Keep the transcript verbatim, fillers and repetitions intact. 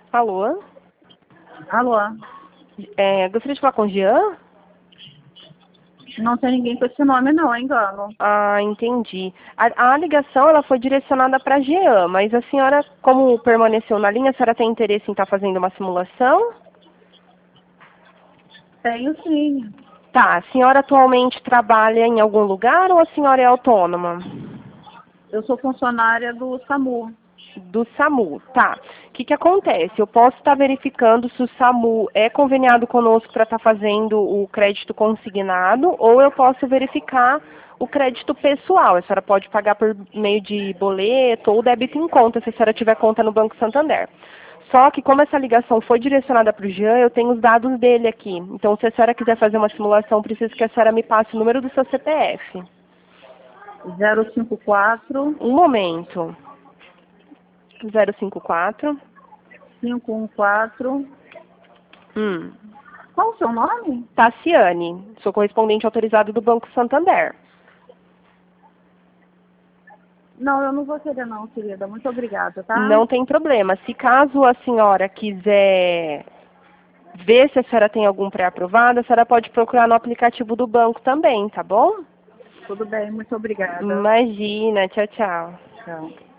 Alô? Alô? É, gostaria de falar com o Jean? Não tem ninguém com esse nome não, é engano. Ah, entendi. A, a ligação ela foi direcionada para Jean, mas a senhora, como permaneceu na linha, a senhora tem interesse em estar fazendo uma simulação? Tenho sim. Tá, a senhora atualmente trabalha em algum lugar ou a senhora é autônoma? Eu sou funcionária do SAMU. Do SAMU, tá. O que que acontece? Eu posso estar verificando se o SAMU é conveniado conosco para estar fazendo o crédito consignado, ou eu posso verificar o crédito pessoal. A senhora pode pagar por meio de boleto ou débito em conta, se a senhora tiver conta no Banco Santander. Só que como essa ligação foi direcionada para o Jean, eu tenho os dados dele aqui. Então, se a senhora quiser fazer uma simulação, preciso que a senhora me passe o número do seu C P F. zero cinco quatro, Um momento. zero cinco quatro. cinco um quatro. Hum. Qual o seu nome? Tassiane, sou correspondente autorizado do Banco Santander. Não, eu não vou querer não, querida. Muito obrigada, tá? Não tem problema. Se caso a senhora quiser ver se a senhora tem algum pré-aprovado, a senhora pode procurar no aplicativo do banco também, tá bom? Tudo bem, muito obrigada. Imagina, tchau, tchau. Tchau.